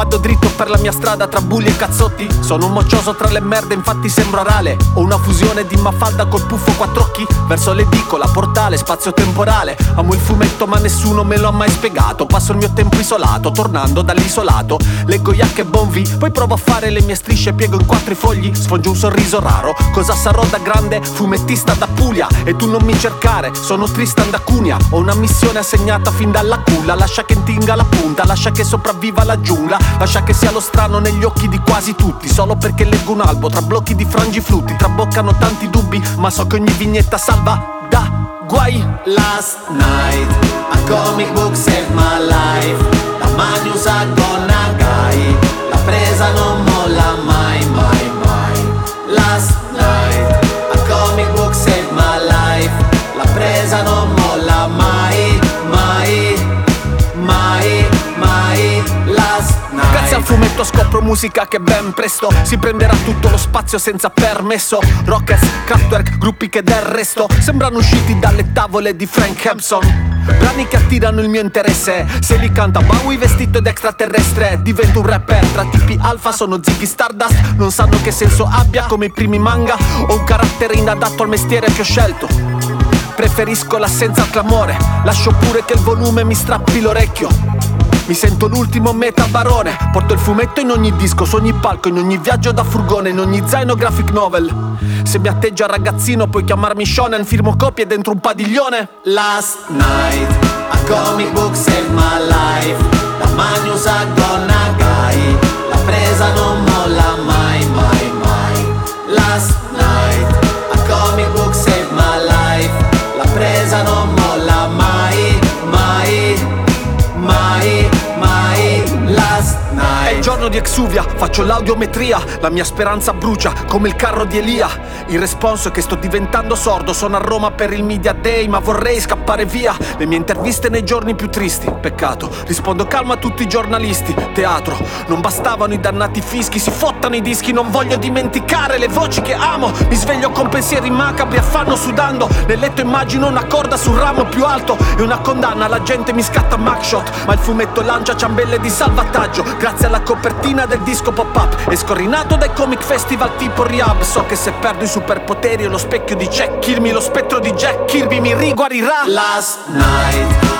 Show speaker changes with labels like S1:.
S1: Vado dritto per la mia strada tra bulli e cazzotti. Sono un moccioso tra le merde, infatti sembro Arale. Ho una fusione di Mafalda col puffo quattro occhi. Verso l'edicola, portale, spazio temporale. Amo il fumetto ma nessuno me lo ha mai spiegato. Passo il mio tempo isolato, tornando dall'isolato. Leggo Yak e Bonvi, poi provo a fare le mie strisce. Piego in quattro i fogli, sfogio un sorriso raro. Cosa sarò da grande? Fumettista da Puglia. E tu non mi cercare, sono Tristan da Cunea. Ho una missione assegnata fin dalla culla. Lascia che intinga la punta, lascia che sopravviva la giungla. Lascia che sia lo strano negli occhi di quasi tutti. Solo perché leggo un albo tra blocchi di frangiflutti. Traboccano tanti dubbi, ma so che ogni vignetta salva da guai.
S2: Last night, a comic book saved my life. Da Magnus a Gonagai, la presa non molla mai, mai, mai. Last night, a comic book saved my life. La presa non molla mai, mai, mai, mai. Last night.
S1: Grazie al fumetto scopro musica che ben presto si prenderà tutto lo spazio senza permesso. Rockers, Kraftwerk, gruppi che del resto sembrano usciti dalle tavole di Frank Hampson. Brani che attirano il mio interesse. Se li canta Bowie vestito ed extraterrestre, divento un rapper tra tipi alfa, sono Ziggy Stardust. Non sanno che senso abbia come i primi manga. Ho un carattere inadatto al mestiere che ho scelto. Preferisco l'assenza al clamore. Lascio pure che il volume mi strappi l'orecchio. Mi sento l'ultimo metabarone. Porto il fumetto in ogni disco, su ogni palco, in ogni viaggio da furgone, in ogni zaino graphic novel. Se mi atteggia ragazzino puoi chiamarmi shonen. Firmo copie dentro un padiglione.
S2: Last night, a comic book saved my life. Da Magnus a Gonagai, la presa non molla mai, mai, mai. Last night, a comic book saved my life. La presa non molla mai, mai, mai, mai. Last night.
S1: È il giorno di Exuvia, faccio l'audiometria. La mia speranza brucia come il carro di Elia. Il responso è che sto diventando sordo. Sono a Roma per il Media Day, ma vorrei scappare via. Le mie interviste nei giorni più tristi, peccato. Rispondo calmo a tutti i giornalisti. Teatro, non bastavano i dannati fischi. Si fottano i dischi, non voglio dimenticare le voci che amo. Mi sveglio con pensieri macabri, affanno sudando. Nel letto immagino una corda sul ramo più alto e una condanna, la gente mi scatta mugshot. Ma il fumetto lancia ciambelle di salvataggio. Grazie alla copertina del disco pop-up. È scorrinato dai comic festival tipo Rehab. So che se perdo i superpoteri e lo specchio di Jack Kirby, lo spettro di Jack Kirby mi riguarirà.
S2: Last night,